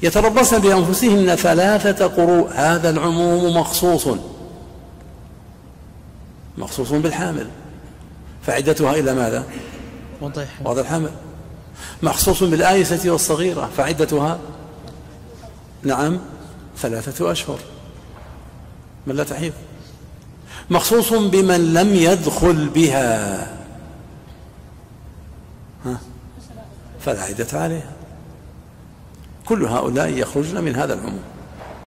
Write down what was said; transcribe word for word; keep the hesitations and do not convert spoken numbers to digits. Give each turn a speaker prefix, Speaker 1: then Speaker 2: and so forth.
Speaker 1: يتربصن بأنفسهن ثلاثة قروء. هذا العموم مخصوص مخصوص بالحامل، فعدتها إلى ماذا؟ وضع الحمل. مخصوص بالآيسة والصغيرة، فعدتها نعم ثلاثة أشهر من لا تحيض. مخصوص بمن لم يدخل بها، ها فلا عدة عليها. كل هؤلاء يخرجون من هذا العموم.